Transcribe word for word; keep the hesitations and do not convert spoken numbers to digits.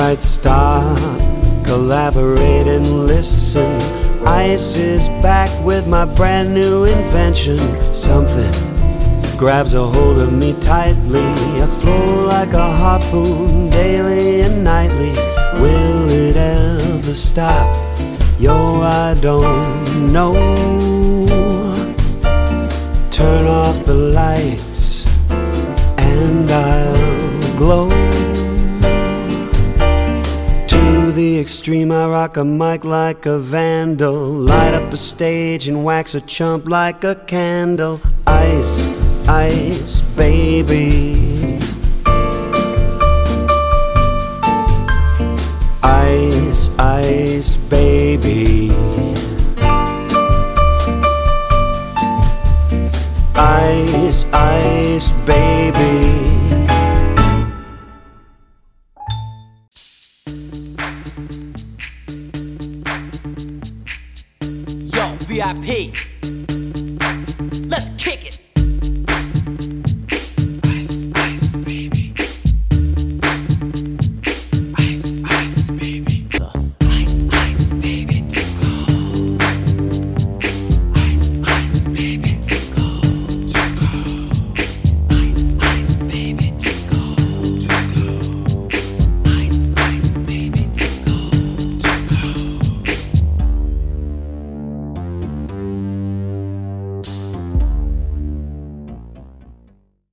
Alright, stop, collaborate and listen. Ice is back with my brand new invention. Something grabs a hold of me tightly. I flow like a harpoon daily and nightly. Will it ever stop? Yo, I don't know. Turn off the lights and I'll glow. To the extreme I rock a mic like a vandal. Light up a stage and wax a chump like a candle. Ice, ice, baby. Ice, ice, baby. Ice, ice, baby. Yo, V I P.